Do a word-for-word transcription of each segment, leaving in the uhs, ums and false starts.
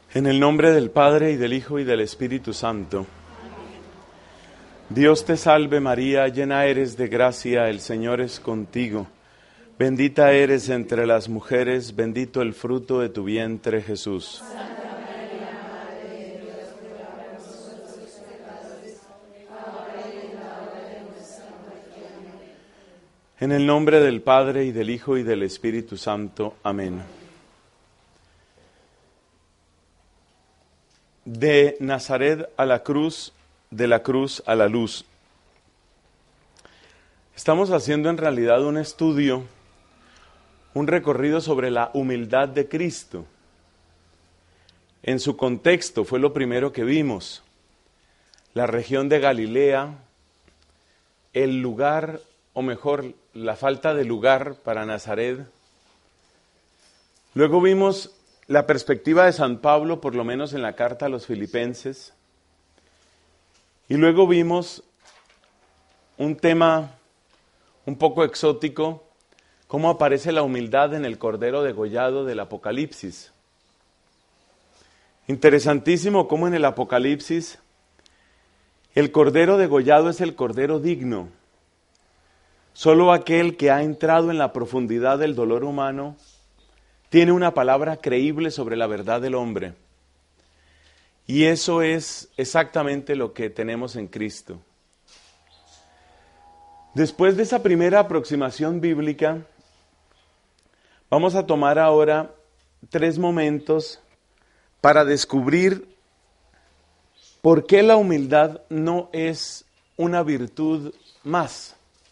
En el nombre del Padre, y del Hijo, y del Espíritu Santo. Dios te salve María, llena eres de gracia, el Señor es contigo. Bendita eres entre las mujeres, bendito el fruto de tu vientre, Jesús. Santa María, Madre de Dios, ruega por nosotros los pecadores, ahora y en la hora de nuestra muerte. Amén. En el nombre del Padre, y del Hijo, y del Espíritu Santo. Amén. De Nazaret a la cruz, de la cruz a la luz. Estamos haciendo en realidad un estudio, un recorrido sobre la humildad de Cristo. En su contexto fue lo primero que vimos. La región de Galilea, el lugar, o mejor, la falta de lugar para Nazaret. Luego vimos la perspectiva de San Pablo, por lo menos en la carta a los Filipenses. Y luego vimos un tema un poco exótico, cómo aparece la humildad en el Cordero degollado del Apocalipsis. Interesantísimo cómo en el Apocalipsis el Cordero degollado es el Cordero digno. Solo aquel que ha entrado en la profundidad del dolor humano tiene una palabra creíble sobre la verdad del hombre. Y eso es exactamente lo que tenemos en Cristo. Después de esa primera aproximación bíblica, vamos a tomar ahora tres momentos para descubrir por qué la humildad no es una virtud más,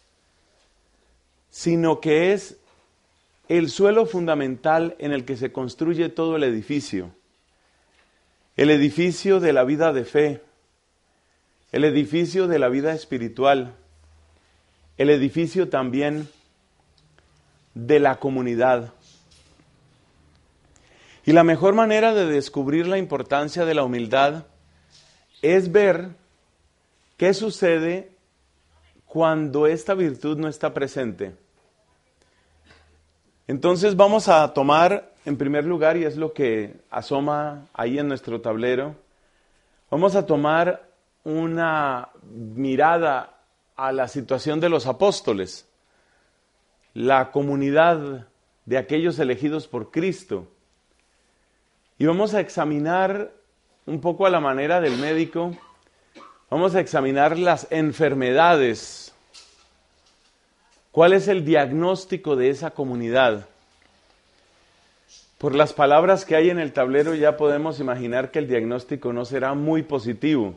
sino que es el suelo fundamental en el que se construye todo el edificio. El edificio de la vida de fe, el edificio de la vida espiritual, el edificio también de la comunidad. Y la mejor manera de descubrir la importancia de la humildad es ver qué sucede cuando esta virtud no está presente. Entonces vamos a tomar en primer lugar, y es lo que asoma ahí en nuestro tablero, vamos a tomar una mirada a la situación de los apóstoles, la comunidad de aquellos elegidos por Cristo. Y vamos a examinar un poco a la manera del médico, vamos a examinar las enfermedades. ¿Cuál es el diagnóstico de esa comunidad? Por las palabras que hay en el tablero ya podemos imaginar que el diagnóstico no será muy positivo.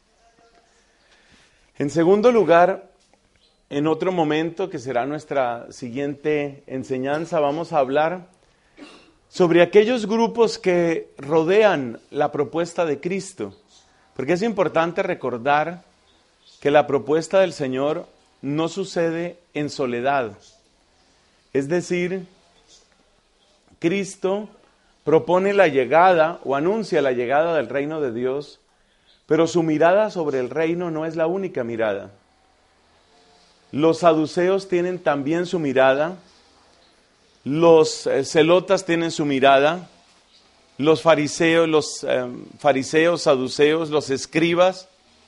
En segundo lugar, en otro momento que será nuestra siguiente enseñanza, vamos a hablar sobre aquellos grupos que rodean la propuesta de Cristo. Porque es importante recordar que la propuesta del Señor no sucede en soledad. Es decir, Cristo propone la llegada o anuncia la llegada del reino de Dios, pero su mirada sobre el reino no es la única mirada. Los saduceos tienen también su mirada, los eh, celotas tienen su mirada, los fariseos, los eh, fariseos, saduceos, los escribas.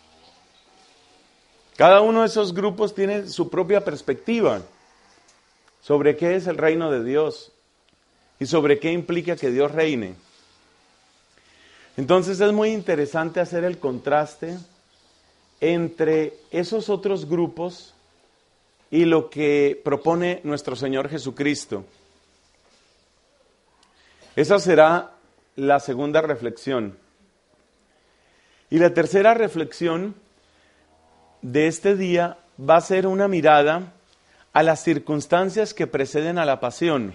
Cada uno de esos grupos tiene su propia perspectiva sobre qué es el reino de Dios y sobre qué implica que Dios reine. Entonces es muy interesante hacer el contraste entre esos otros grupos y lo que propone nuestro Señor Jesucristo. Esa será la segunda reflexión. Y la tercera reflexión de este día va a ser una mirada a las circunstancias que preceden a la pasión.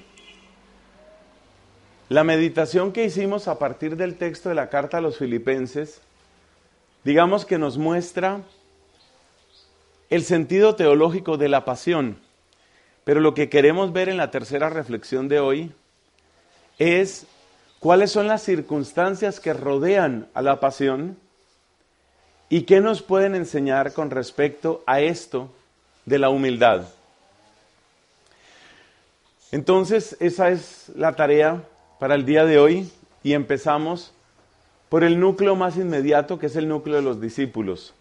La meditación que hicimos a partir del texto de la carta a los Filipenses, digamos que nos muestra el sentido teológico de la pasión, pero lo que queremos ver en la tercera reflexión de hoy es cuáles son las circunstancias que rodean a la pasión y qué nos pueden enseñar con respecto a esto de la humildad. Entonces, esa es la tarea para el día de hoy y empezamos por el núcleo más inmediato, que es el núcleo de los discípulos.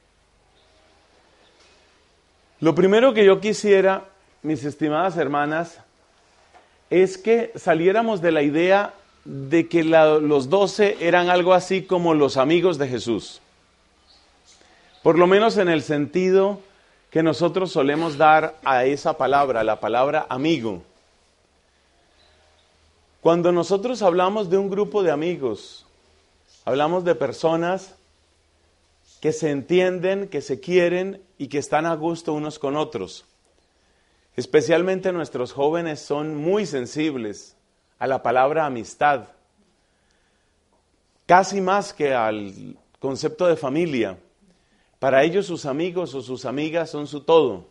Lo primero que yo quisiera, mis estimadas hermanas, es que saliéramos de la idea de que la, los doce eran algo así como los amigos de Jesús. Por lo menos en el sentido que nosotros solemos dar a esa palabra, la palabra amigo. Cuando nosotros hablamos de un grupo de amigos, hablamos de personas que se entienden, que se quieren y que están a gusto unos con otros. Especialmente nuestros jóvenes son muy sensibles a la palabra amistad, casi más que al concepto de familia. Para ellos sus amigos o sus amigas son su todo.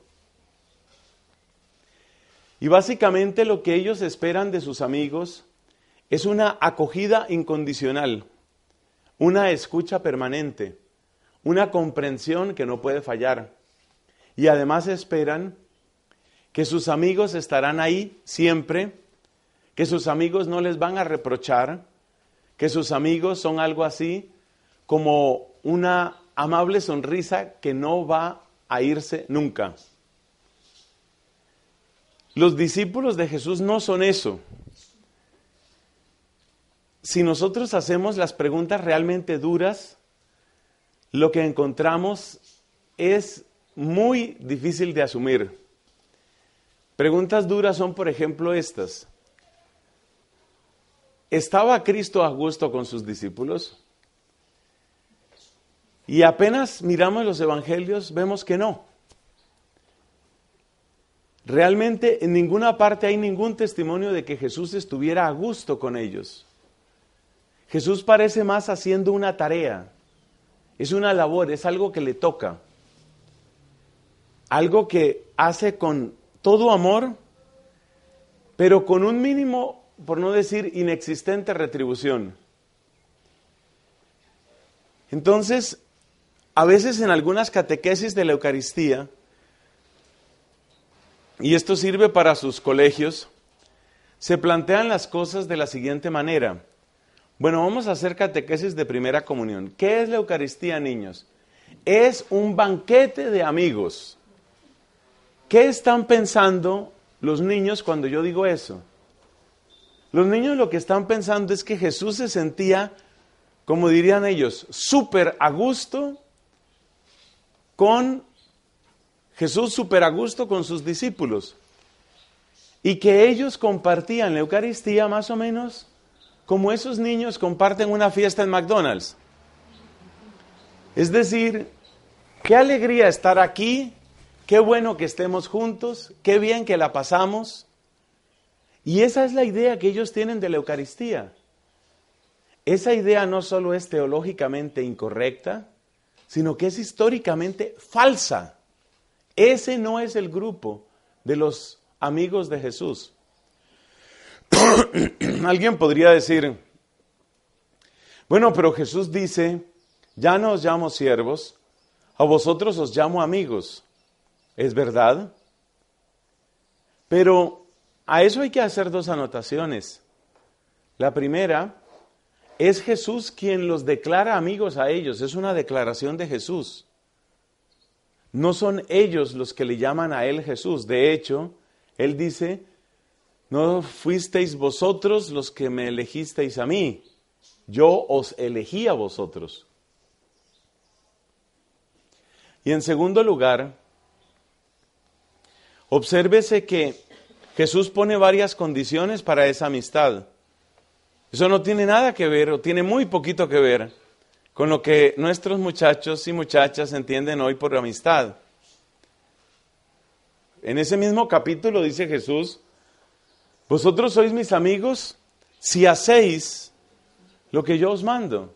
Y básicamente lo que ellos esperan de sus amigos es una acogida incondicional, una escucha permanente, una comprensión que no puede fallar. Y además esperan que sus amigos estarán ahí siempre, que sus amigos no les van a reprochar, que sus amigos son algo así como una amable sonrisa que no va a irse nunca. Los discípulos de Jesús no son eso. Si nosotros hacemos las preguntas realmente duras, lo que encontramos es muy difícil de asumir. Preguntas duras son, por ejemplo, estas. ¿Estaba Cristo a gusto con sus discípulos? Y apenas miramos los evangelios, vemos que no. Realmente en ninguna parte hay ningún testimonio de que Jesús estuviera a gusto con ellos. Jesús parece más haciendo una tarea, es una labor, es algo que le toca. Algo que hace con todo amor, pero con un mínimo, por no decir inexistente, retribución. Entonces, a veces en algunas catequesis de la Eucaristía, y esto sirve para sus colegios, se plantean las cosas de la siguiente manera. Bueno, vamos a hacer catequesis de primera comunión. ¿Qué es la Eucaristía, niños? Es un banquete de amigos. ¿Qué están pensando los niños cuando yo digo eso? Los niños lo que están pensando es que Jesús se sentía, como dirían ellos, súper a gusto con Jesús súper a gusto con sus discípulos. Y que ellos compartían la Eucaristía más o menos como esos niños comparten una fiesta en McDonald's. Es decir, qué alegría estar aquí, qué bueno que estemos juntos, qué bien que la pasamos. Y esa es la idea que ellos tienen de la Eucaristía. Esa idea no solo es teológicamente incorrecta, sino que es históricamente falsa. Ese no es el grupo de los amigos de Jesús. Alguien podría decir, bueno, pero Jesús dice, ya no os llamo siervos, a vosotros os llamo amigos. ¿Es verdad? Pero a eso hay que hacer dos anotaciones. La primera es Jesús quien los declara amigos a ellos, es una declaración de Jesús. No son ellos los que le llaman a él Jesús. De hecho, él dice, no fuisteis vosotros los que me elegisteis a mí, yo os elegí a vosotros. Y en segundo lugar, obsérvese que Jesús pone varias condiciones para esa amistad. Eso no tiene nada que ver, o tiene muy poquito que ver, con lo que nuestros muchachos y muchachas entienden hoy por amistad. En ese mismo capítulo dice Jesús, vosotros sois mis amigos si hacéis lo que yo os mando.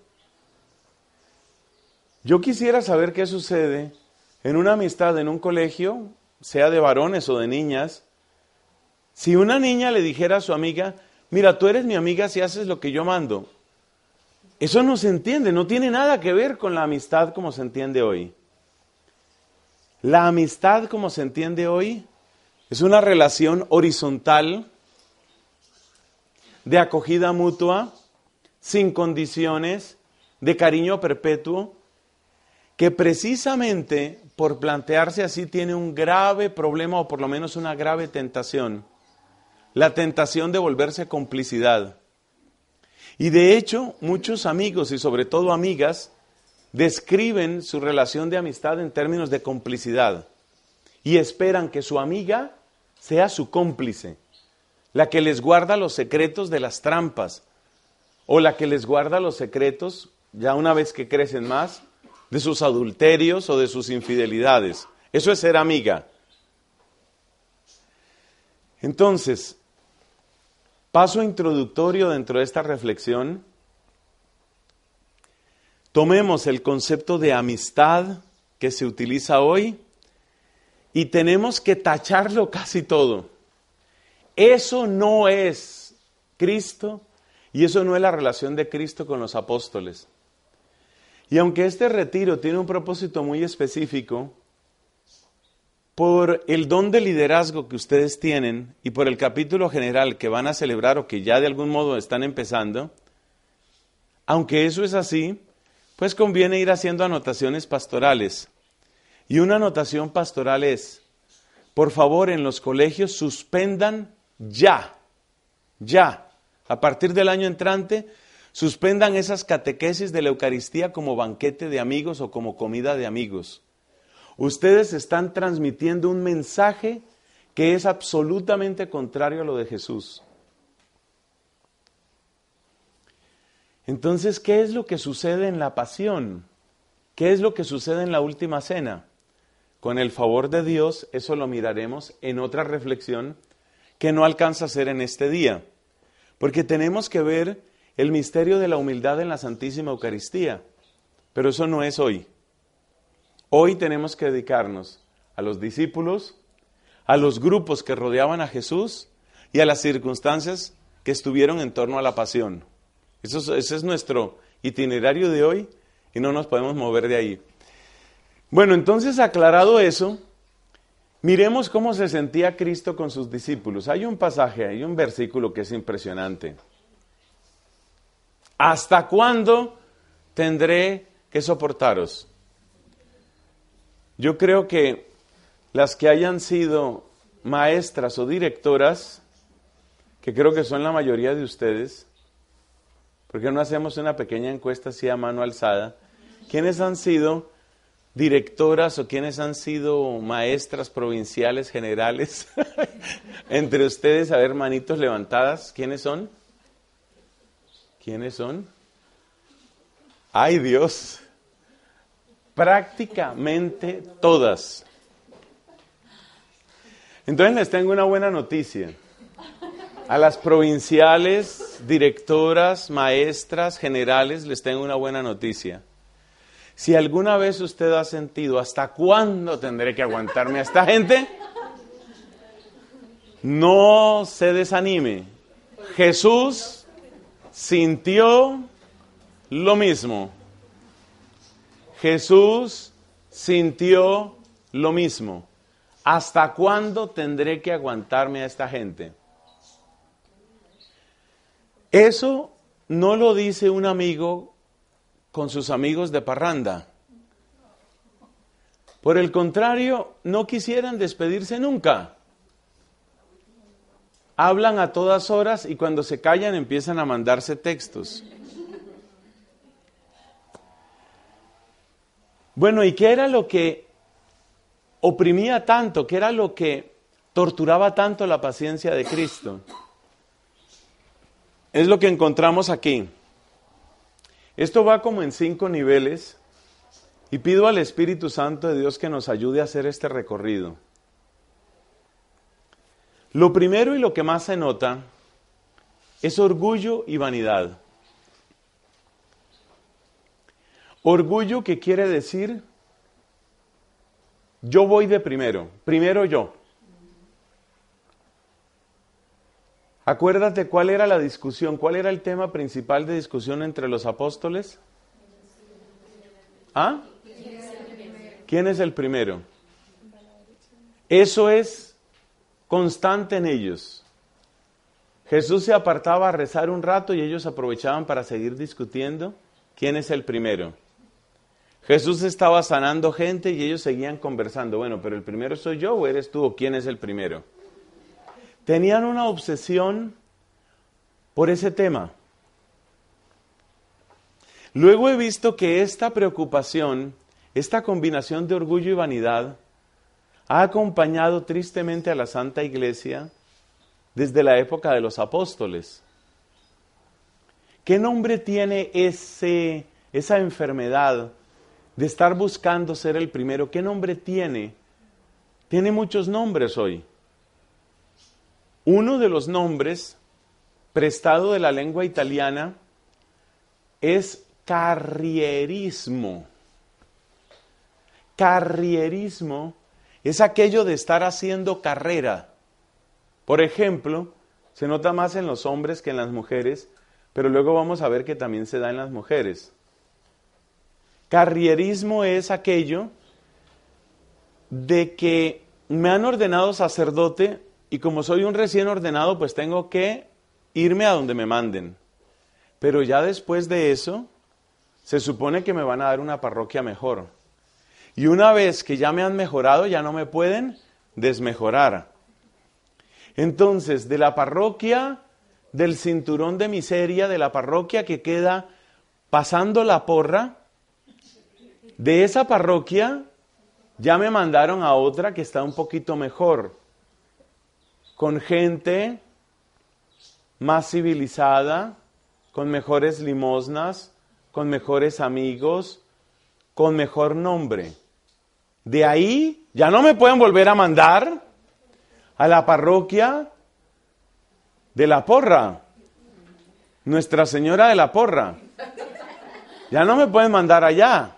Yo quisiera saber qué sucede en una amistad en un colegio, sea de varones o de niñas, si una niña le dijera a su amiga, mira, tú eres mi amiga si haces lo que yo mando. Eso no se entiende, no tiene nada que ver con la amistad como se entiende hoy. La amistad como se entiende hoy es una relación horizontal de acogida mutua, sin condiciones, de cariño perpetuo, que precisamente por plantearse así tiene un grave problema o por lo menos una grave tentación, la tentación de volverse complicidad. Y de hecho, muchos amigos y sobre todo amigas describen su relación de amistad en términos de complicidad y esperan que su amiga sea su cómplice, la que les guarda los secretos de las trampas o la que les guarda los secretos, ya una vez que crecen más, de sus adulterios o de sus infidelidades. Eso es ser amiga. Entonces, paso introductorio dentro de esta reflexión. Tomemos el concepto de amistad que se utiliza hoy y tenemos que tacharlo casi todo. Eso no es Cristo y eso no es la relación de Cristo con los apóstoles. Y aunque este retiro tiene un propósito muy específico, por el don de liderazgo que ustedes tienen y por el capítulo general que van a celebrar o que ya de algún modo están empezando, aunque eso es así, pues conviene ir haciendo anotaciones pastorales. Y una anotación pastoral es, por favor, en los colegios suspendan ya, ya, a partir del año entrante, suspendan esas catequesis de la Eucaristía como banquete de amigos o como comida de amigos. Ustedes están transmitiendo un mensaje que es absolutamente contrario a lo de Jesús. Entonces, ¿qué es lo que sucede en la pasión? ¿Qué es lo que sucede en la última cena? Con el favor de Dios, eso lo miraremos en otra reflexión que no alcanza a ser en este día. Porque tenemos que ver el misterio de la humildad en la Santísima Eucaristía. Pero eso no es hoy. Hoy tenemos que dedicarnos a los discípulos, a los grupos que rodeaban a Jesús y a las circunstancias que estuvieron en torno a la pasión. Eso es, ese es nuestro itinerario de hoy y no nos podemos mover de ahí. Bueno, entonces aclarado eso, miremos cómo se sentía Cristo con sus discípulos. Hay un pasaje, hay un versículo que es impresionante. ¿Hasta cuándo tendré que soportaros? Yo creo que las que hayan sido maestras o directoras, que creo que son la mayoría de ustedes, ¿por qué no hacemos una pequeña encuesta así a mano alzada? ¿Quiénes han sido directoras o quiénes han sido maestras provinciales, generales? Entre ustedes, a ver, manitos levantadas, ¿quiénes son? ¿Quiénes son? ¡Ay, Dios! Prácticamente todas. Entonces les tengo una buena noticia. A las provinciales, directoras, maestras, generales, les tengo una buena noticia. Si alguna vez usted ha sentido, ¿hasta cuándo tendré que aguantarme a esta gente? No se desanime. Jesús sintió lo mismo. Jesús sintió lo mismo. ¿Hasta cuándo tendré que aguantarme a esta gente? Eso no lo dice un amigo con sus amigos de parranda. Por el contrario, no quisieran despedirse nunca. Hablan a todas horas y cuando se callan empiezan a mandarse textos. Bueno, ¿y qué era lo que oprimía tanto? ¿Qué era lo que torturaba tanto la paciencia de Cristo? Es lo que encontramos aquí. Esto va como en cinco niveles y pido al Espíritu Santo de Dios que nos ayude a hacer este recorrido. Lo primero y lo que más se nota es orgullo y vanidad. Orgullo, que quiere decir, yo voy de primero, primero yo. Acuérdate cuál era la discusión, cuál era el tema principal de discusión entre los apóstoles. ¿Ah? ¿Quién es el primero? Eso es constante en ellos. Jesús se apartaba a rezar un rato y ellos aprovechaban para seguir discutiendo ¿Quién es el primero? Jesús estaba sanando gente y ellos seguían conversando. Bueno, pero ¿el primero soy yo o eres tú o quién es el primero? Tenían una obsesión por ese tema. Luego he visto que esta preocupación, esta combinación de orgullo y vanidad, ha acompañado tristemente a la Santa Iglesia desde la época de los apóstoles. ¿Qué nombre tiene ese, esa enfermedad de estar buscando ser el primero? ¿Qué nombre tiene? Tiene muchos nombres hoy. Uno de los nombres prestado de la lengua italiana es carrierismo. Carrierismo es aquello de estar haciendo carrera. Por ejemplo, se nota más en los hombres que en las mujeres, pero luego vamos a ver que también se da en las mujeres. Carrierismo es aquello de que me han ordenado sacerdote y como soy un recién ordenado, pues tengo que irme a donde me manden. Pero ya después de eso, se supone que me van a dar una parroquia mejor. Y una vez que ya me han mejorado, ya no me pueden desmejorar. Entonces, de la parroquia, del cinturón de miseria, de la parroquia que queda pasando la porra, de esa parroquia ya me mandaron a otra que está un poquito mejor, con gente más civilizada, con mejores limosnas, con mejores amigos, con mejor nombre. De ahí ya no me pueden volver a mandar a la parroquia de la porra, Nuestra Señora de la Porra. Ya no me pueden mandar allá.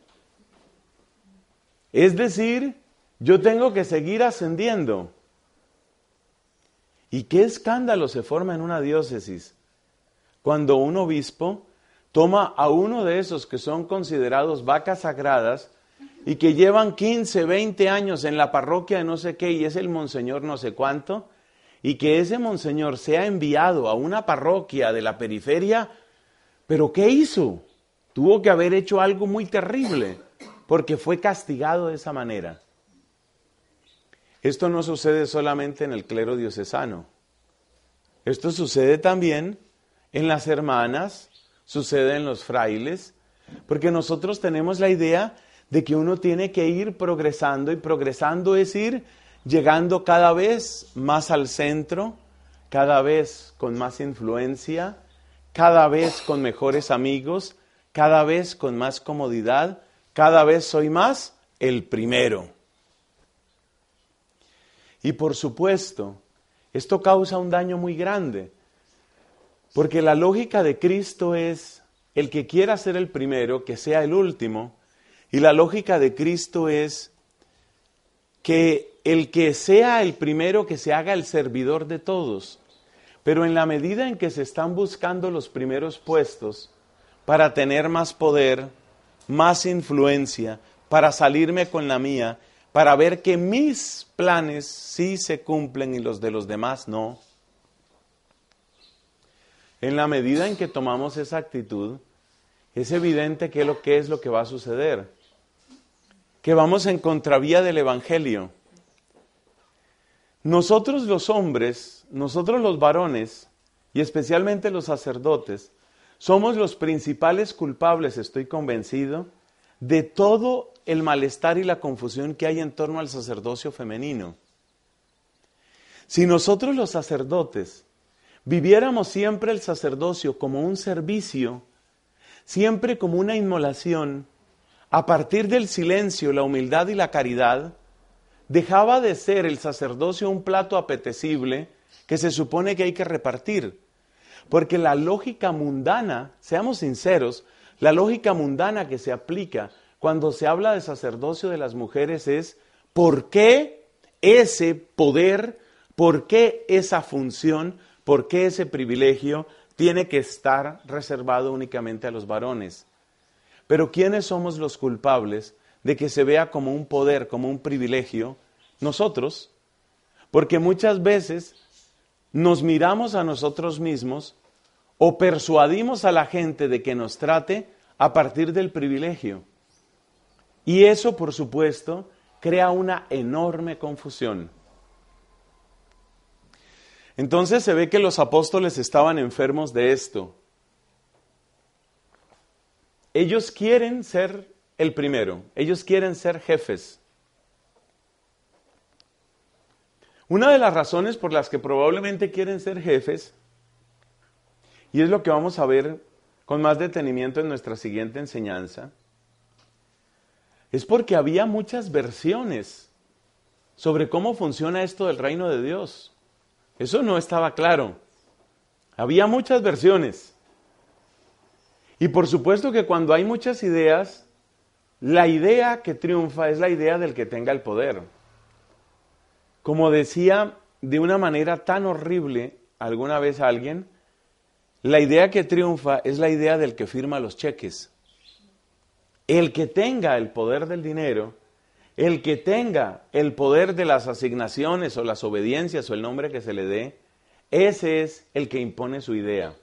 Es decir, yo tengo que seguir ascendiendo. ¿Y qué escándalo se forma en una diócesis cuando un obispo toma a uno de esos que son considerados vacas sagradas y que llevan quince, veinte años en la parroquia de no sé qué y es el monseñor no sé cuánto, y que ese monseñor sea enviado a una parroquia de la periferia? ¿Pero qué hizo? Tuvo que haber hecho algo muy terrible, porque fue castigado de esa manera. Esto no sucede solamente en el clero diocesano. Esto sucede también en las hermanas, sucede en los frailes, porque nosotros tenemos la idea de que uno tiene que ir progresando, y progresando es ir llegando cada vez más al centro, cada vez con más influencia, cada vez con mejores amigos, cada vez con más comodidad, cada vez soy más el primero. Y por supuesto, esto causa un daño muy grande, porque la lógica de Cristo es el que quiera ser el primero, que sea el último, y la lógica de Cristo es que el que sea el primero, que se haga el servidor de todos. Pero en la medida en que se están buscando los primeros puestos para tener más poder, más influencia, para salirme con la mía, para ver que mis planes sí se cumplen y los de los demás no. En la medida en que tomamos esa actitud, es evidente que lo que es lo que va a suceder, que vamos en contravía del Evangelio. Nosotros los hombres, nosotros los varones, y especialmente los sacerdotes, somos los principales culpables, estoy convencido, de todo el malestar y la confusión que hay en torno al sacerdocio femenino. Si nosotros los sacerdotes viviéramos siempre el sacerdocio como un servicio, siempre como una inmolación, a partir del silencio, la humildad y la caridad, dejaba de ser el sacerdocio un plato apetecible que se supone que hay que repartir. Porque la lógica mundana, seamos sinceros, la lógica mundana que se aplica cuando se habla de sacerdocio de las mujeres es ¿por qué ese poder, por qué esa función, por qué ese privilegio tiene que estar reservado únicamente a los varones? Pero ¿quiénes somos los culpables de que se vea como un poder, como un privilegio? Nosotros, porque muchas veces nos miramos a nosotros mismos o persuadimos a la gente de que nos trate a partir del privilegio. Y eso, por supuesto, crea una enorme confusión. Entonces se ve que los apóstoles estaban enfermos de esto. Ellos quieren ser el primero, ellos quieren ser jefes. Una de las razones por las que probablemente quieren ser jefes, y es lo que vamos a ver con más detenimiento en nuestra siguiente enseñanza, es porque había muchas versiones sobre cómo funciona esto del reino de Dios. Eso no estaba claro. Había muchas versiones. Y por supuesto que cuando hay muchas ideas, la idea que triunfa es la idea del que tenga el poder. Como decía de una manera tan horrible alguna vez alguien, la idea que triunfa es la idea del que firma los cheques. El que tenga el poder del dinero, el que tenga el poder de las asignaciones o las obediencias o el nombre que se le dé, ese es el que impone su idea.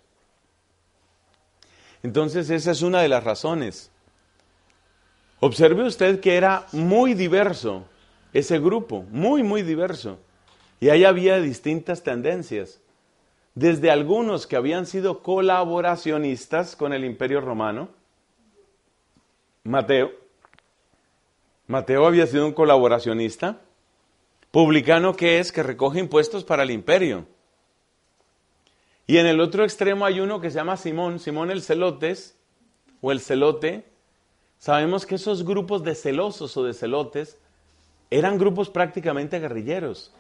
Entonces esa es una de las razones. Observe usted que era muy diverso ese grupo, muy, muy diverso. Y ahí había distintas tendencias. Desde algunos que habían sido colaboracionistas con el Imperio Romano. Mateo. Mateo había sido un colaboracionista. Publicano, ¿qué es? Que recoge impuestos para el imperio. Y en el otro extremo hay uno que se llama Simón, Simón el Celotes, o el Celote. Sabemos que esos grupos de celosos o de celotes eran grupos prácticamente guerrilleros.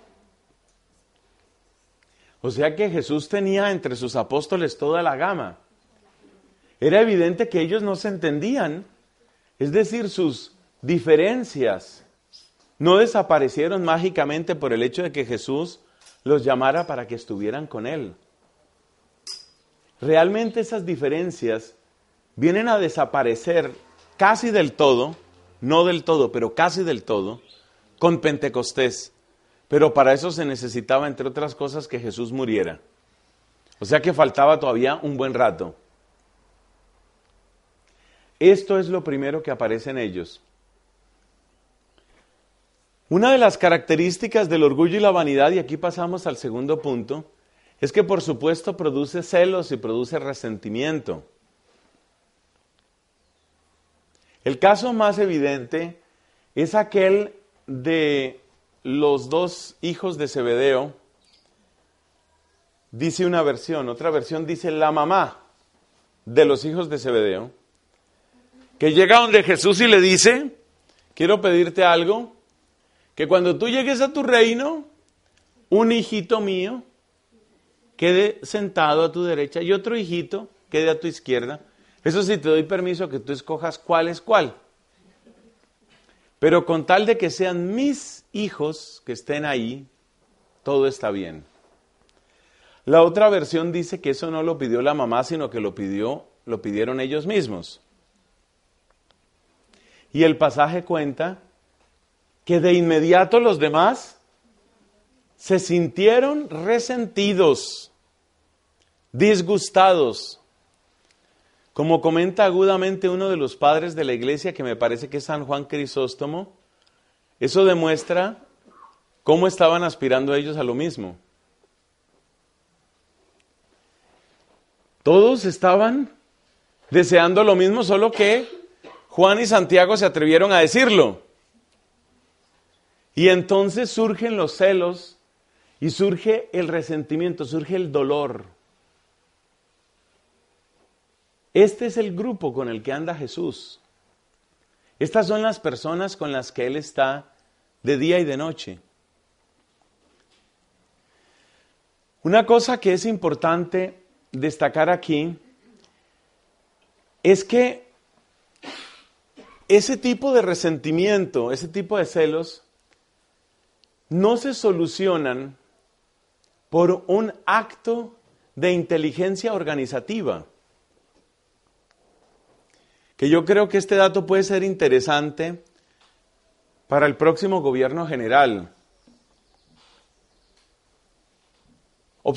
O sea que Jesús tenía entre sus apóstoles toda la gama. Era evidente que ellos no se entendían, es decir, sus diferencias no desaparecieron mágicamente por el hecho de que Jesús los llamara para que estuvieran con Él. Realmente esas diferencias vienen a desaparecer casi del todo, no del todo, pero casi del todo, con Pentecostés. Pero para eso se necesitaba, entre otras cosas, que Jesús muriera. O sea que faltaba todavía un buen rato. Esto es lo primero que aparece en ellos. Una de las características del orgullo y la vanidad, y aquí pasamos al segundo punto, es que por supuesto produce celos y produce resentimiento. El caso más evidente es aquel de los dos hijos de Zebedeo. Dice una versión, otra versión dice la mamá de los hijos de Zebedeo, que llega donde Jesús y le dice, quiero pedirte algo, que cuando tú llegues a tu reino, un hijito mío quede sentado a tu derecha y otro hijito quede a tu izquierda. Eso sí, te doy permiso que tú escojas cuál es cuál. Pero con tal de que sean mis hijos que estén ahí, todo está bien. La otra versión dice que eso no lo pidió la mamá, sino que lo pidió, lo pidieron ellos mismos. Y el pasaje cuenta que de inmediato los demás se sintieron resentidos, disgustados. Como comenta agudamente uno de los padres de la iglesia, que me parece que es San Juan Crisóstomo, eso demuestra cómo estaban aspirando ellos a lo mismo. Todos estaban deseando lo mismo, solo que Juan y Santiago se atrevieron a decirlo. Y entonces surgen los celos y surge el resentimiento, surge el dolor. Este es el grupo con el que anda Jesús. Estas son las personas con las que Él está de día y de noche. Una cosa que es importante destacar aquí es que ese tipo de resentimiento, ese tipo de celos, no se solucionan por un acto de inteligencia organizativa. Que yo creo que este dato puede ser interesante para el próximo gobierno general.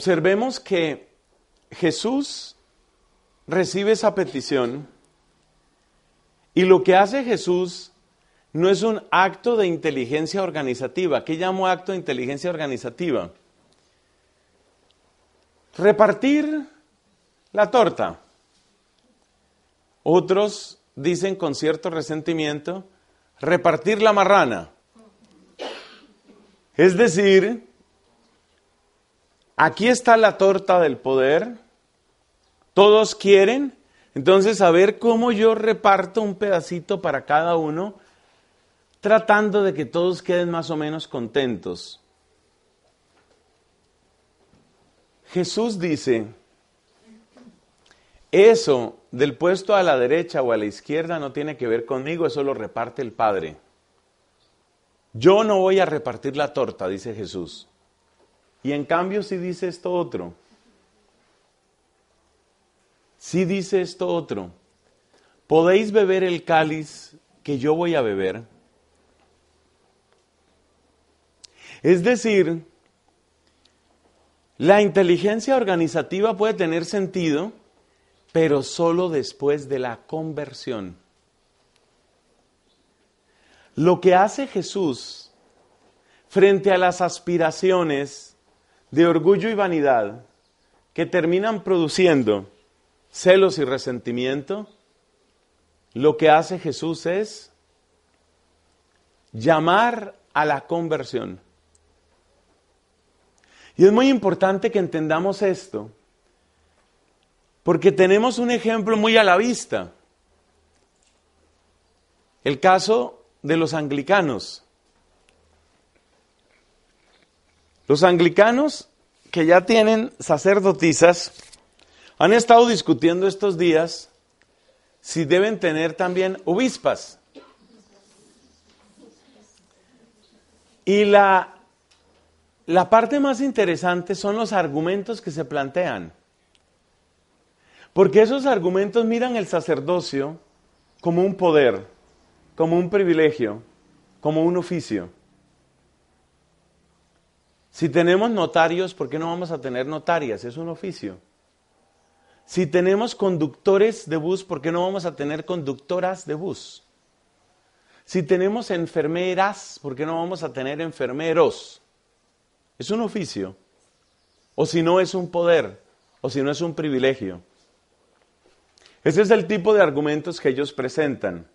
Observemos que Jesús recibe esa petición Y lo que hace Jesús no es un acto de inteligencia organizativa. ¿Qué llamo acto de inteligencia organizativa? Repartir la torta. Otros dicen con cierto resentimiento, repartir la marrana. Es decir, aquí está la torta del poder, todos quieren, entonces a ver cómo yo reparto un pedacito para cada uno, tratando de que todos queden más o menos contentos. Jesús dice, eso del puesto a la derecha o a la izquierda no tiene que ver conmigo, eso lo reparte el Padre. Yo no voy a repartir la torta, dice Jesús. Y en cambio sí dice esto otro. Sí dice esto otro. ¿Podéis beber el cáliz que yo voy a beber? Es decir, la inteligencia organizativa puede tener sentido, pero solo después de la conversión. Lo que hace Jesús frente a las aspiraciones de orgullo y vanidad que terminan produciendo celos y resentimiento, lo que hace Jesús es llamar a la conversión. Y es muy importante que entendamos esto, porque tenemos un ejemplo muy a la vista. El caso de los anglicanos. Los anglicanos que ya tienen sacerdotisas han estado discutiendo estos días si deben tener también obispas. Y la, la parte más interesante son los argumentos que se plantean. Porque esos argumentos miran el sacerdocio como un poder, como un privilegio, como un oficio. Si tenemos notarios, ¿por qué no vamos a tener notarias? Es un oficio. Si tenemos conductores de bus, ¿por qué no vamos a tener conductoras de bus? Si tenemos enfermeras, ¿por qué no vamos a tener enfermeros? Es un oficio. O si no es un poder, o si no es un privilegio. Ese es el tipo de argumentos que ellos presentan.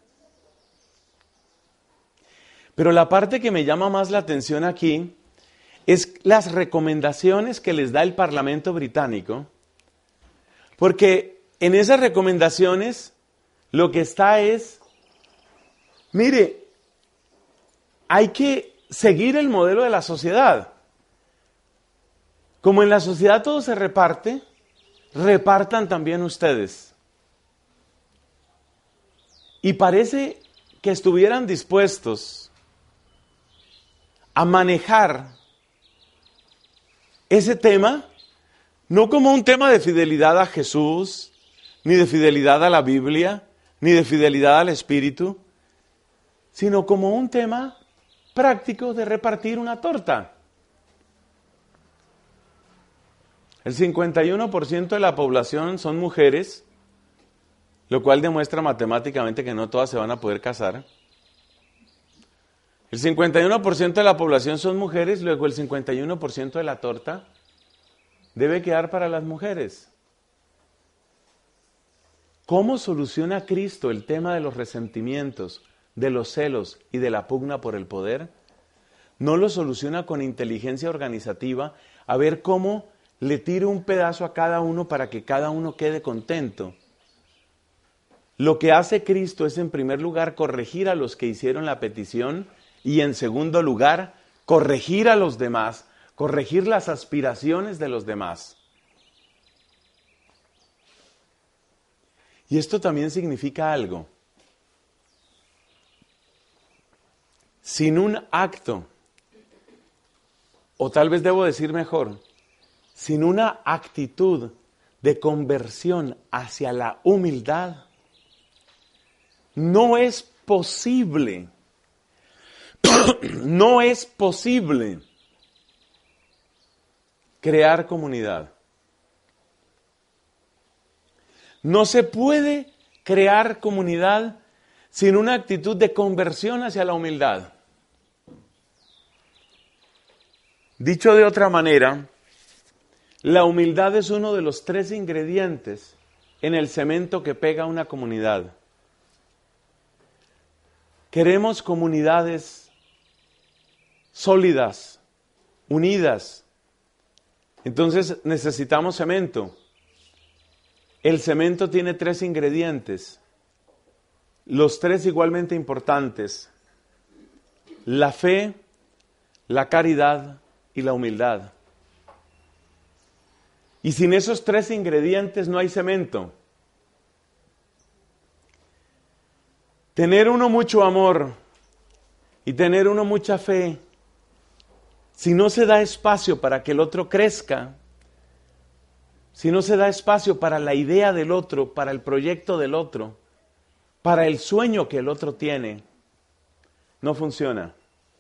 Pero la parte que me llama más la atención aquí es las recomendaciones que les da el Parlamento británico, porque en esas recomendaciones lo que está es, mire, hay que seguir el modelo de la sociedad. Como en la sociedad todo se reparte, repartan también ustedes. Y parece que estuvieran dispuestos a manejar ese tema, no como un tema de fidelidad a Jesús, ni de fidelidad a la Biblia, ni de fidelidad al Espíritu, sino como un tema práctico de repartir una torta. El cincuenta y uno por ciento de la población son mujeres, lo cual demuestra matemáticamente que no todas se van a poder casar. El cincuenta y uno por ciento de la población son mujeres, luego el cincuenta y uno por ciento de la torta debe quedar para las mujeres. ¿Cómo soluciona Cristo el tema de los resentimientos, de los celos y de la pugna por el poder? No lo soluciona con inteligencia organizativa, a ver cómo le tiro un pedazo a cada uno para que cada uno quede contento. Lo que hace Cristo es, en primer lugar, corregir a los que hicieron la petición y, en segundo lugar, corregir a los demás, corregir las aspiraciones de los demás. Y esto también significa algo. Sin un acto, o tal vez debo decir mejor, sin una actitud de conversión hacia la humildad, no es posible, no es posible crear comunidad. No se puede crear comunidad sin una actitud de conversión hacia la humildad. Dicho de otra manera, la humildad es uno de los tres ingredientes en el cemento que pega una comunidad. Queremos comunidades sólidas, unidas. Entonces necesitamos cemento. El cemento tiene tres ingredientes, los tres igualmente importantes: la fe, la caridad y la humildad. Y sin esos tres ingredientes no hay cemento. Tener uno mucho amor y tener uno mucha fe, si no se da espacio para que el otro crezca, si no se da espacio para la idea del otro, para el proyecto del otro, para el sueño que el otro tiene, no funciona.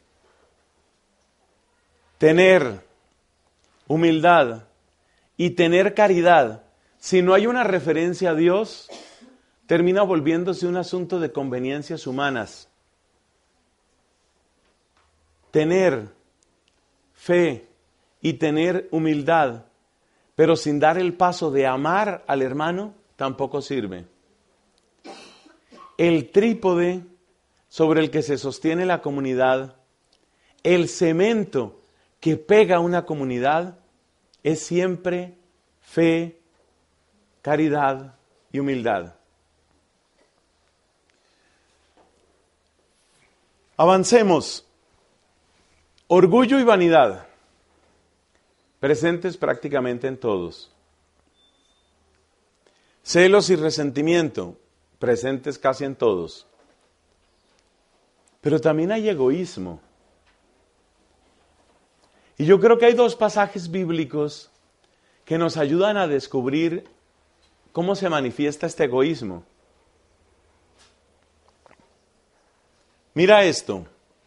Tener humildad y tener caridad, si no hay una referencia a Dios, termina volviéndose un asunto de conveniencias humanas. Tener fe y tener humildad, pero sin dar el paso de amar al hermano, tampoco sirve. El trípode sobre el que se sostiene la comunidad, el cemento que pega una comunidad, es siempre fe, caridad y humildad. Avancemos. Orgullo y vanidad, presentes prácticamente en todos. Celos y resentimiento, presentes casi en todos. Pero también hay egoísmo. Y yo creo que hay dos pasajes bíblicos que nos ayudan a descubrir cómo se manifiesta este egoísmo. Mira esto.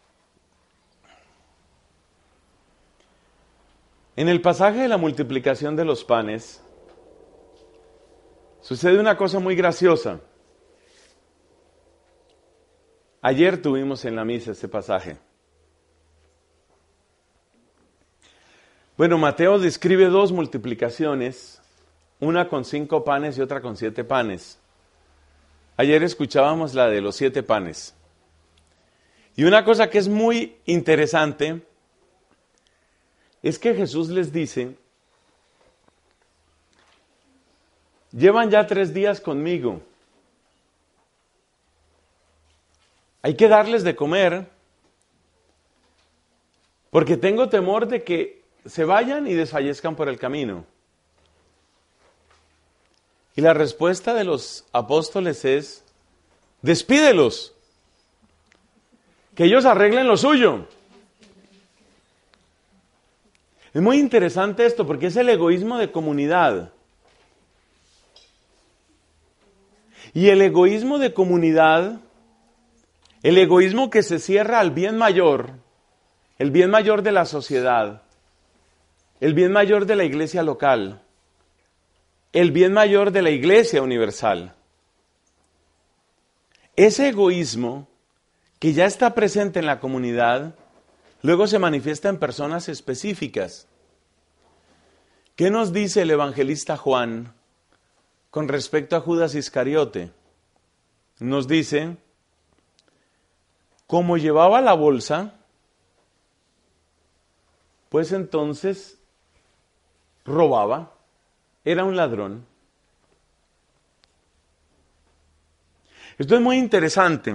En el pasaje de la multiplicación de los panes, sucede una cosa muy graciosa. Ayer tuvimos en la misa este pasaje. Bueno, Mateo describe dos multiplicaciones, una con cinco panes y otra con siete panes. Ayer escuchábamos la de los siete panes. Y una cosa que es muy interesante es que Jesús les dice: llevan ya tres días conmigo. Hay que darles de comer, porque tengo temor de que se vayan y desfallezcan por el camino. Y la respuesta de los apóstoles es: despídelos, que ellos arreglen lo suyo. Es muy interesante esto porque es el egoísmo de comunidad. Y el egoísmo de comunidad, el egoísmo que se cierra al bien mayor, el bien mayor de la sociedad, el bien mayor de la iglesia local, el bien mayor de la iglesia universal. Ese egoísmo que ya está presente en la comunidad, luego se manifiesta en personas específicas. ¿Qué nos dice el evangelista Juan con respecto a Judas Iscariote? Nos dice: como llevaba la bolsa, pues entonces robaba, era un ladrón. Esto es muy interesante.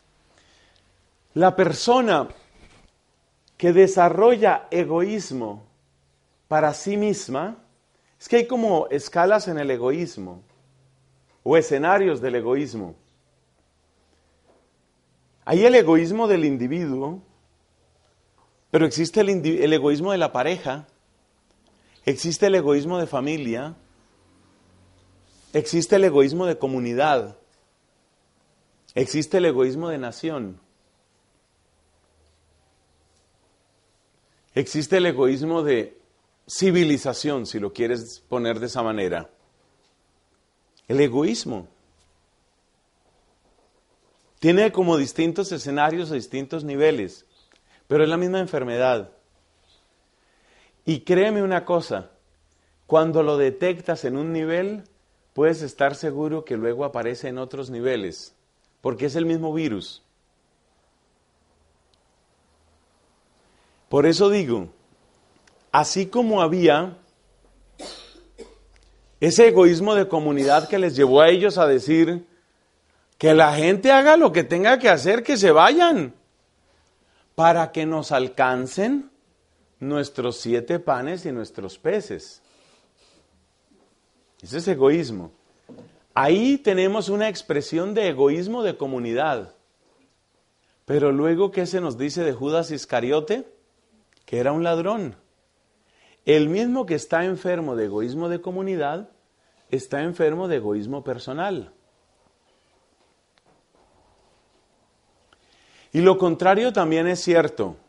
La persona que desarrolla egoísmo para sí misma, es que hay como escalas en el egoísmo, o escenarios del egoísmo. Hay el egoísmo del individuo, pero existe el, indi- el egoísmo de la pareja, existe el egoísmo de familia, existe el egoísmo de comunidad, existe el egoísmo de nación. Existe el egoísmo de civilización, si lo quieres poner de esa manera. El egoísmo. Tiene como distintos escenarios o distintos niveles, pero es la misma enfermedad. Y créeme una cosa, cuando lo detectas en un nivel, puedes estar seguro que luego aparece en otros niveles, porque es el mismo virus. Por eso digo, así como había ese egoísmo de comunidad que les llevó a ellos a decir que la gente haga lo que tenga que hacer, que se vayan, para que nos alcancen nuestros siete panes y nuestros peces. Ese es egoísmo. Ahí tenemos una expresión de egoísmo de comunidad. Pero luego, ¿qué se nos dice de Judas Iscariote? Que era un ladrón. El mismo que está enfermo de egoísmo de comunidad, está enfermo de egoísmo personal. Y lo contrario también es cierto.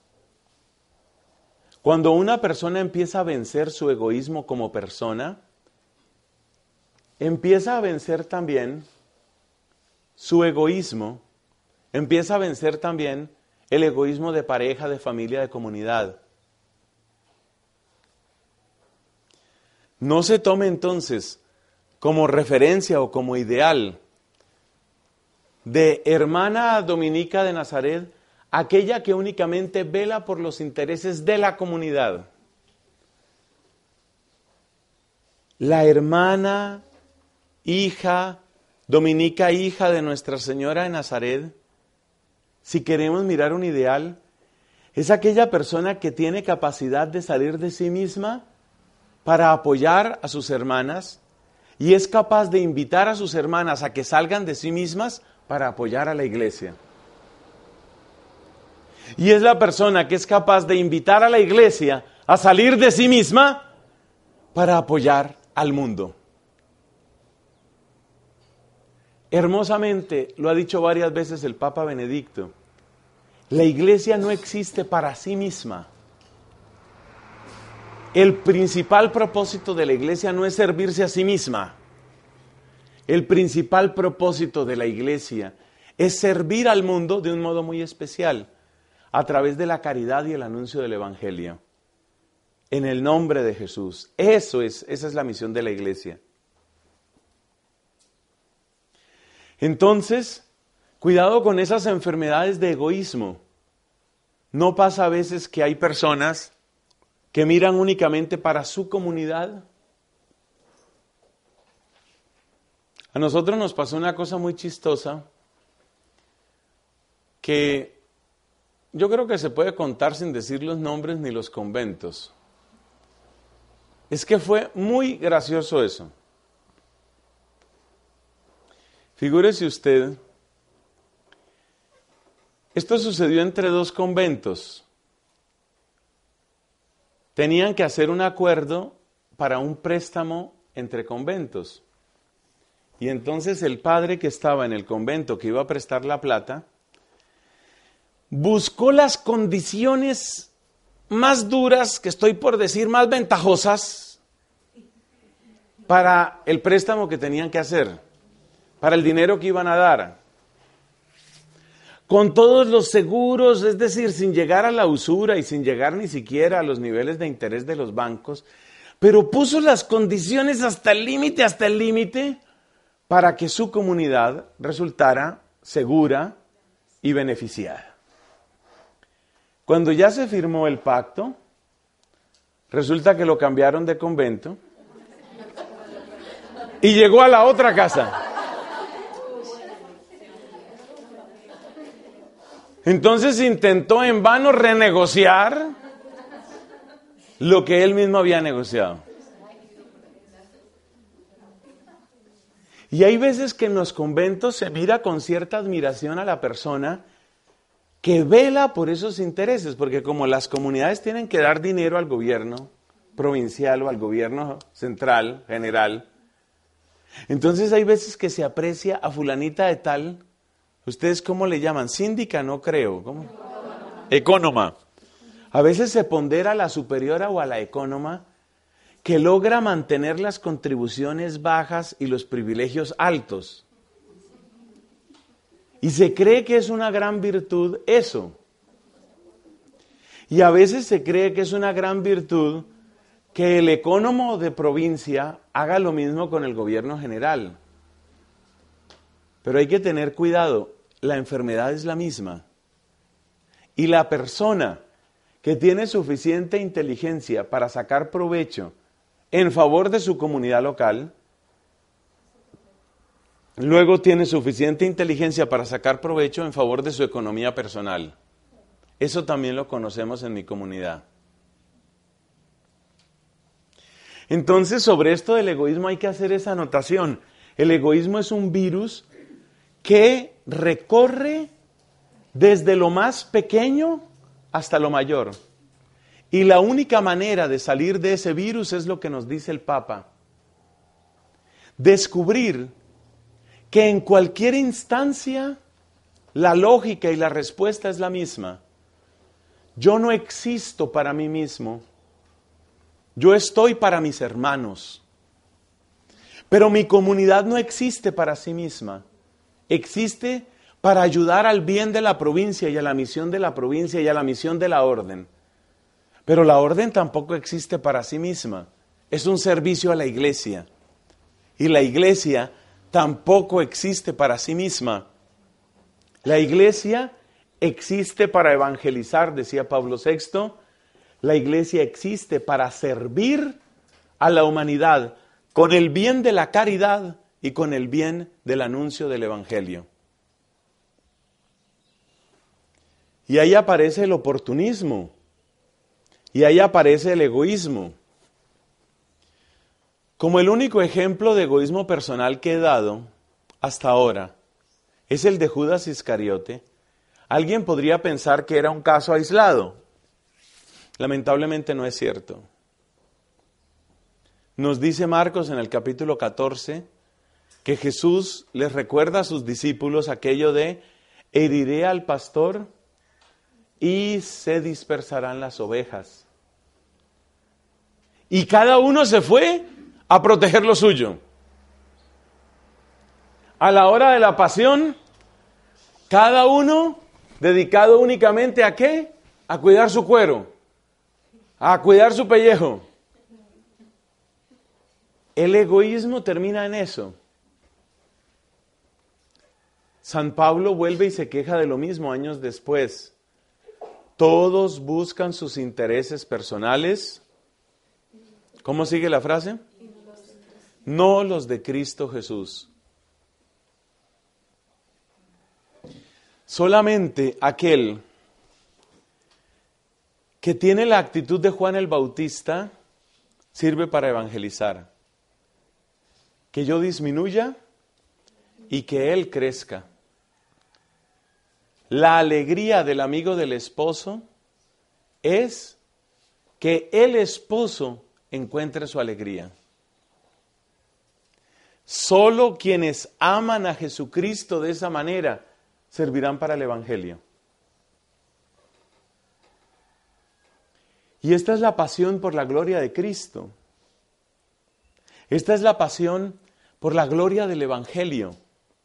Cuando una persona empieza a vencer su egoísmo como persona, empieza a vencer también su egoísmo, empieza a vencer también el egoísmo de pareja, de familia, de comunidad. No se tome entonces como referencia o como ideal de hermana Dominica de Nazaret, aquella que únicamente vela por los intereses de la comunidad. La hermana, hija, Dominica, hija de Nuestra Señora de Nazaret, si queremos mirar un ideal, es aquella persona que tiene capacidad de salir de sí misma para apoyar a sus hermanas y es capaz de invitar a sus hermanas a que salgan de sí mismas para apoyar a la iglesia. Y es la persona que es capaz de invitar a la iglesia a salir de sí misma para apoyar al mundo. Hermosamente lo ha dicho varias veces el Papa Benedicto. La iglesia no existe para sí misma. El principal propósito de la iglesia no es servirse a sí misma. El principal propósito de la iglesia es servir al mundo de un modo muy especial, a través de la caridad y el anuncio del Evangelio. En el nombre de Jesús. Eso es, esa es la misión de la iglesia. Entonces, cuidado con esas enfermedades de egoísmo. ¿No pasa a veces que hay personas que miran únicamente para su comunidad? A nosotros nos pasó una cosa muy chistosa que yo creo que se puede contar sin decir los nombres ni los conventos. Es que fue muy gracioso eso. Figúrese usted, esto sucedió entre dos conventos. Tenían que hacer un acuerdo para un préstamo entre conventos. Y entonces el padre que estaba en el convento que iba a prestar la plata, buscó las condiciones más duras, que estoy por decir más ventajosas, para el préstamo que tenían que hacer, para el dinero que iban a dar. Con todos los seguros, es decir, sin llegar a la usura y sin llegar ni siquiera a los niveles de interés de los bancos, pero puso las condiciones hasta el límite, hasta el límite, para que su comunidad resultara segura y beneficiada. Cuando ya se firmó el pacto, resulta que lo cambiaron de convento y llegó a la otra casa. Entonces intentó en vano renegociar lo que él mismo había negociado. Y hay veces que en los conventos se mira con cierta admiración a la persona que vela por esos intereses, porque como las comunidades tienen que dar dinero al gobierno provincial o al gobierno central, general, entonces hay veces que se aprecia a fulanita de tal. ¿Ustedes cómo le llaman? Síndica, no creo. ¿Cómo? Ecónoma. A veces se pondera a la superiora o a la ecónoma que logra mantener las contribuciones bajas y los privilegios altos. Y se cree que es una gran virtud eso. Y a veces se cree que es una gran virtud que el ecónomo de provincia haga lo mismo con el gobierno general. Pero hay que tener cuidado, la enfermedad es la misma. Y la persona que tiene suficiente inteligencia para sacar provecho en favor de su comunidad local, luego tiene suficiente inteligencia para sacar provecho en favor de su economía personal. Eso también lo conocemos en mi comunidad. Entonces, sobre esto del egoísmo hay que hacer esa anotación. El egoísmo es un virus que recorre desde lo más pequeño hasta lo mayor. Y la única manera de salir de ese virus es lo que nos dice el Papa. Descubrir que en cualquier instancia la lógica y la respuesta es la misma. Yo no existo para mí mismo. Yo estoy para mis hermanos. Pero mi comunidad no existe para sí misma. Existe para ayudar al bien de la provincia y a la misión de la provincia y a la misión de la orden. Pero la orden tampoco existe para sí misma. Es un servicio a la iglesia. Y la iglesia tampoco existe para sí misma. La iglesia existe para evangelizar, decía Pablo sexto. La iglesia existe para servir a la humanidad con el bien de la caridad y con el bien del anuncio del evangelio. Y ahí aparece el oportunismo. Y ahí aparece el egoísmo. Como el único ejemplo de egoísmo personal que he dado hasta ahora es el de Judas Iscariote, alguien podría pensar que era un caso aislado. Lamentablemente no es cierto. Nos dice Marcos en el capítulo catorce que Jesús les recuerda a sus discípulos aquello de heriré al pastor y se dispersarán las ovejas. Y cada uno se fue a proteger lo suyo. A la hora de la pasión, cada uno dedicado únicamente a ¿qué? A cuidar su cuero, a cuidar su pellejo. El egoísmo termina en eso. San Pablo vuelve y se queja de lo mismo años después. Todos buscan sus intereses personales. ¿Cómo sigue la frase? No los de Cristo Jesús. Solamente aquel que tiene la actitud de Juan el Bautista sirve para evangelizar. Que yo disminuya y que él crezca. La alegría del amigo del esposo es que el esposo encuentre su alegría. Solo quienes aman a Jesucristo de esa manera servirán para el evangelio. Y esta es la pasión por la gloria de Cristo. Esta es la pasión por la gloria del evangelio.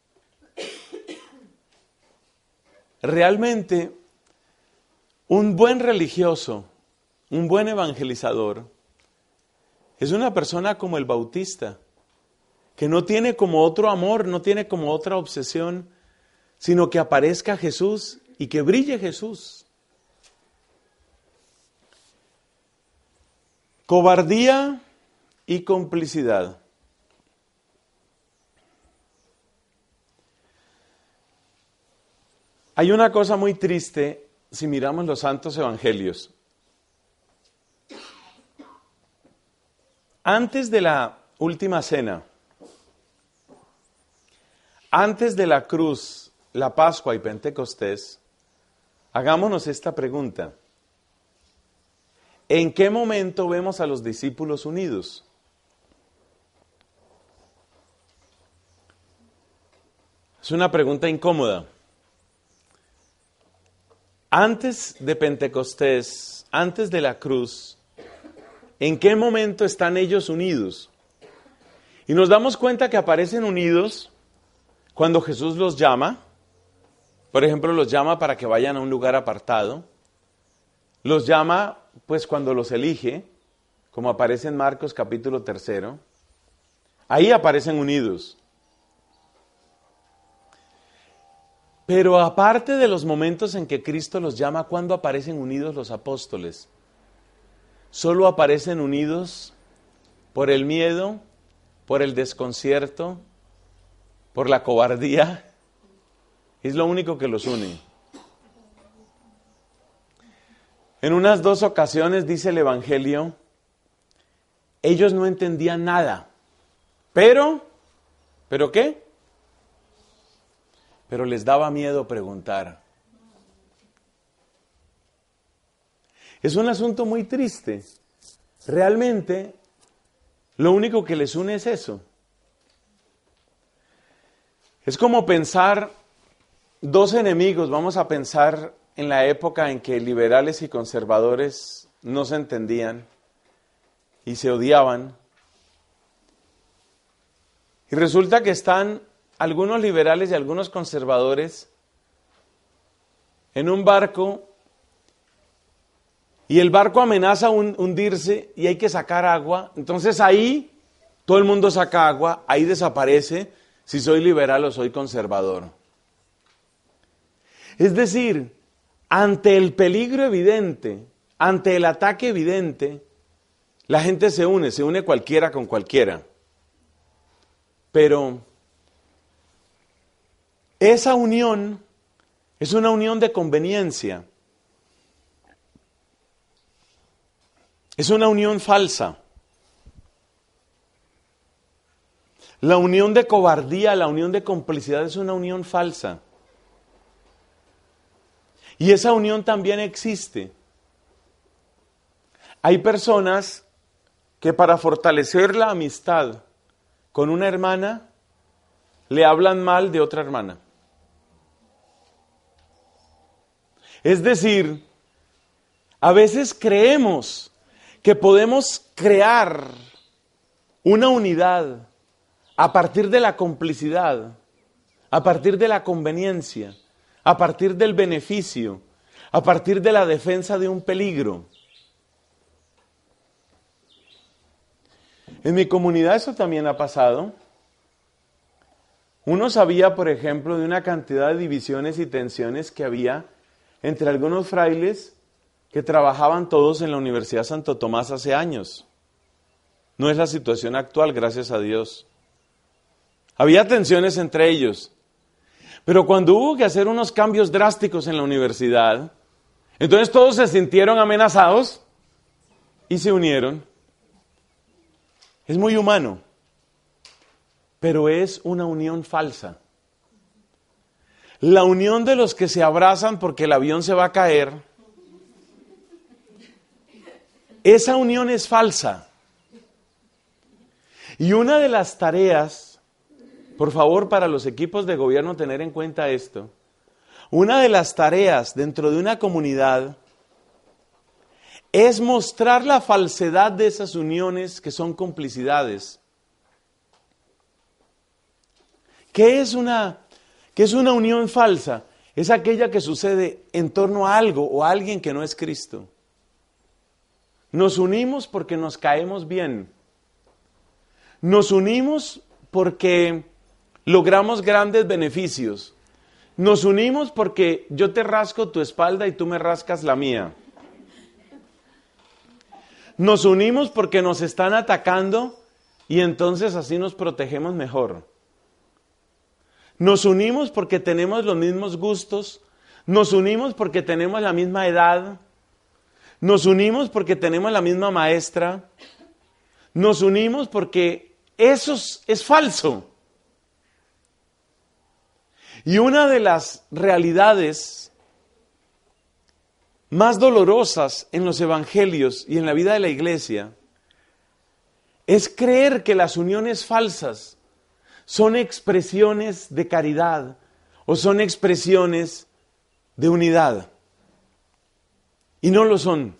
Realmente, un buen religioso, un buen evangelizador, es una persona como el Bautista, que no tiene como otro amor, no tiene como otra obsesión, sino que aparezca Jesús y que brille Jesús. Cobardía y complicidad. Hay una cosa muy triste si miramos los santos evangelios. Antes de la última cena, antes de la cruz, la Pascua y Pentecostés, hagámonos esta pregunta. ¿En qué momento vemos a los discípulos unidos? Es una pregunta incómoda. Antes de Pentecostés, antes de la cruz, ¿en qué momento están ellos unidos? Y nos damos cuenta que aparecen unidos cuando Jesús los llama Por ejemplo, los llama para que vayan a un lugar apartado. Los llama, pues, cuando los elige, como aparece en Marcos capítulo tercero. Ahí aparecen unidos. Pero aparte de los momentos en que Cristo los llama, ¿cuándo aparecen unidos los apóstoles? Solo aparecen unidos por el miedo, por el desconcierto, por la cobardía. Es lo único que los une. En unas dos ocasiones, dice el Evangelio, ellos no entendían nada. Pero, ¿pero qué? Pero les daba miedo preguntar. Es un asunto muy triste. Realmente, lo único que les une es eso. Es como pensar dos enemigos. Vamos a pensar en la época en que liberales y conservadores no se entendían y se odiaban. Y resulta que están algunos liberales y algunos conservadores en un barco y el barco amenaza un, hundirse y hay que sacar agua. Entonces ahí todo el mundo saca agua, ahí desaparece si soy liberal o soy conservador. Es decir, ante el peligro evidente, ante el ataque evidente, la gente se une, se une cualquiera con cualquiera. Pero esa unión es una unión de conveniencia. Es una unión falsa. La unión de cobardía, la unión de complicidad es una unión falsa. Y esa unión también existe. Hay personas que para fortalecer la amistad con una hermana, le hablan mal de otra hermana. Es decir, a veces creemos que podemos crear una unidad a partir de la complicidad, a partir de la conveniencia, a partir del beneficio, a partir de la defensa de un peligro. En mi comunidad eso también ha pasado. Uno sabía, por ejemplo, de una cantidad de divisiones y tensiones que había entre algunos frailes que trabajaban todos en la Universidad Santo Tomás hace años. No es la situación actual, gracias a Dios. Había tensiones entre ellos. Pero cuando hubo que hacer unos cambios drásticos en la universidad, entonces todos se sintieron amenazados y se unieron. Es muy humano, pero es una unión falsa. La unión de los que se abrazan porque el avión se va a caer, esa unión es falsa. Y una de las tareas, por favor, para los equipos de gobierno tener en cuenta esto, una de las tareas dentro de una comunidad es mostrar la falsedad de esas uniones que son complicidades. ¿Qué es una, qué es una unión falsa? Es aquella que sucede en torno a algo o a alguien que no es Cristo. Nos unimos porque nos caemos bien. Nos unimos porque logramos grandes beneficios. Nos unimos porque yo te rasco tu espalda y tú me rascas la mía. Nos unimos porque nos están atacando y entonces así nos protegemos mejor. Nos unimos porque tenemos los mismos gustos. Nos unimos porque tenemos la misma edad. Nos unimos porque tenemos la misma maestra. Nos unimos porque eso es, es falso. Y una de las realidades más dolorosas en los evangelios y en la vida de la iglesia es creer que las uniones falsas son expresiones de caridad o son expresiones de unidad. Y no lo son.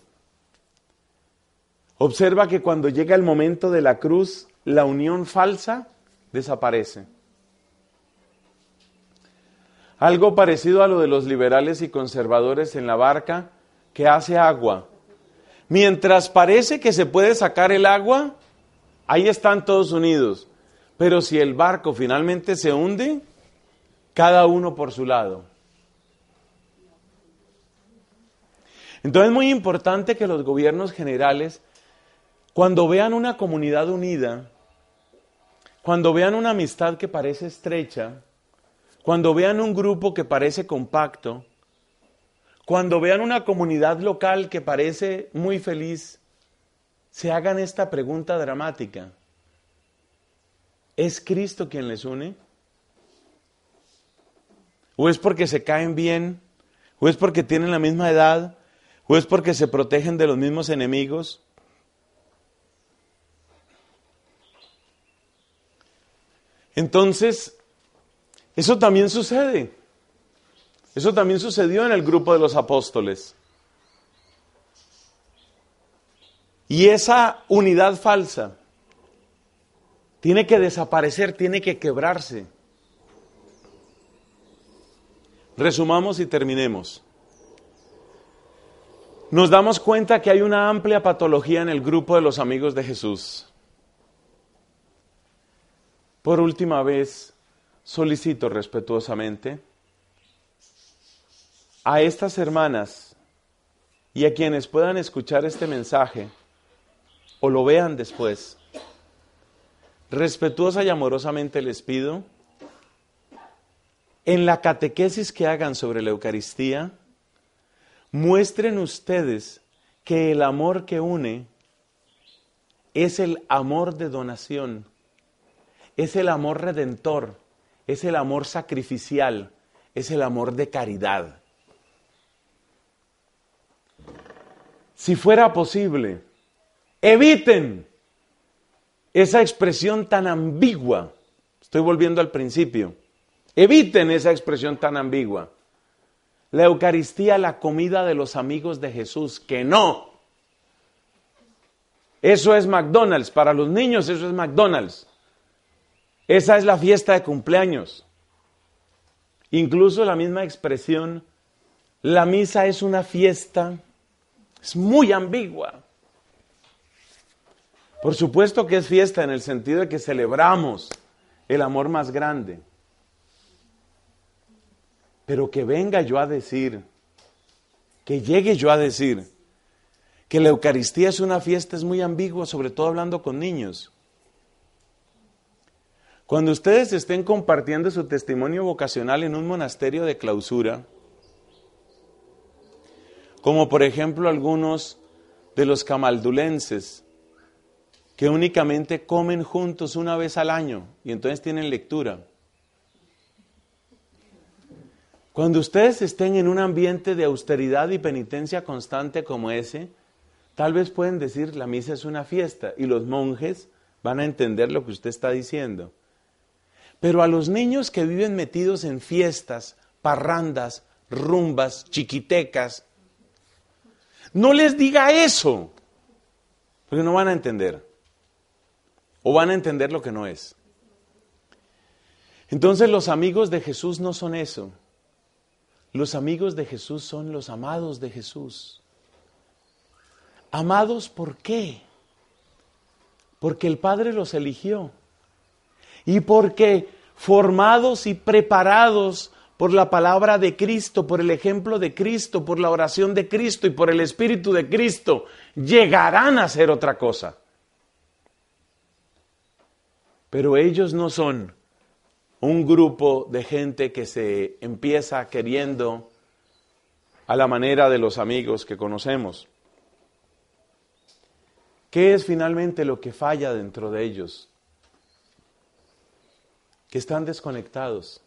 Observa que cuando llega el momento de la cruz, la unión falsa desaparece. Algo parecido a lo de los liberales y conservadores en la barca que hace agua. Mientras parece que se puede sacar el agua, ahí están todos unidos. Pero si el barco finalmente se hunde, cada uno por su lado. Entonces es muy importante que los gobiernos generales, cuando vean una comunidad unida, cuando vean una amistad que parece estrecha, cuando vean un grupo que parece compacto, cuando vean una comunidad local que parece muy feliz, se hagan esta pregunta dramática. ¿Es Cristo quien les une? ¿O es porque se caen bien? ¿O es porque tienen la misma edad? ¿O es porque se protegen de los mismos enemigos? Entonces, eso también sucede. Eso también sucedió en el grupo de los apóstoles. Y esa unidad falsa tiene que desaparecer, tiene que quebrarse. Resumamos y terminemos. Nos damos cuenta que hay una amplia patología en el grupo de los amigos de Jesús. Por última vez, solicito respetuosamente a estas hermanas y a quienes puedan escuchar este mensaje o lo vean después, respetuosa y amorosamente les pido, en la catequesis que hagan sobre la Eucaristía, muestren ustedes que el amor que une es el amor de donación, es el amor redentor, es el amor sacrificial, es el amor de caridad. Si fuera posible, eviten esa expresión tan ambigua. Estoy volviendo al principio. Eviten esa expresión tan ambigua. La Eucaristía, la comida de los amigos de Jesús, que no. Eso es McDonald's. Para los niños eso es McDonald's. Esa es la fiesta de cumpleaños. Incluso la misma expresión, la misa es una fiesta, es muy ambigua. Por supuesto que es fiesta en el sentido de que celebramos el amor más grande. Pero que venga yo a decir, que llegue yo a decir, que la Eucaristía es una fiesta es muy ambiguo, sobre todo hablando con niños. Cuando ustedes estén compartiendo su testimonio vocacional en un monasterio de clausura, como por ejemplo algunos de los camaldulenses, que únicamente comen juntos una vez al año y entonces tienen lectura. Cuando ustedes estén en un ambiente de austeridad y penitencia constante como ese, tal vez pueden decir la misa es una fiesta y los monjes van a entender lo que usted está diciendo. Pero a los niños que viven metidos en fiestas, parrandas, rumbas, chiquitecas, no les diga eso, porque no van a entender. O van a entender lo que no es. Entonces los amigos de Jesús no son eso. Los amigos de Jesús son los amados de Jesús. ¿Amados por qué? Porque el Padre los eligió. Y porque formados y preparados por la palabra de Cristo, por el ejemplo de Cristo, por la oración de Cristo y por el Espíritu de Cristo, llegarán a ser otra cosa. Pero ellos no son un grupo de gente que se empieza queriendo a la manera de los amigos que conocemos. ¿Qué es finalmente lo que falla dentro de ellos? Que están desconectados.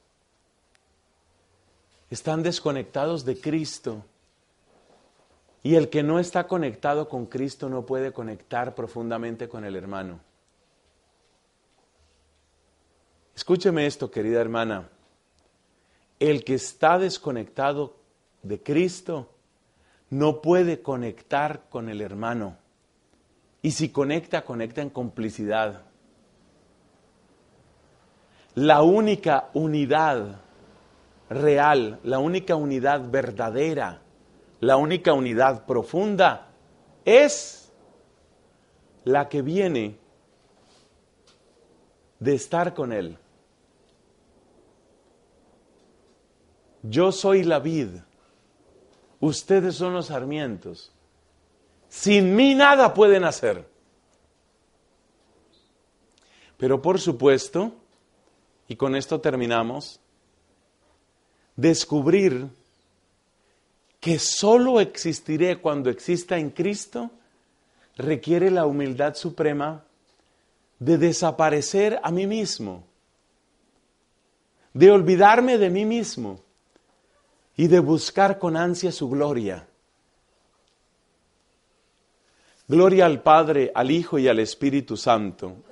Están desconectados de Cristo. Y el que no está conectado con Cristo no puede conectar profundamente con el hermano. Escúcheme esto, querida hermana. El que está desconectado de Cristo no puede conectar con el hermano. Y si conecta, conecta en complicidad. La única unidad real, la única unidad verdadera, la única unidad profunda es la que viene de estar con Él. Yo soy la vid, ustedes son los sarmientos. Sin mí nada pueden hacer. Pero por supuesto, y con esto terminamos, descubrir que solo existiré cuando exista en Cristo requiere la humildad suprema de desaparecer a mí mismo, de olvidarme de mí mismo y de buscar con ansia su gloria. Gloria al Padre, al Hijo y al Espíritu Santo,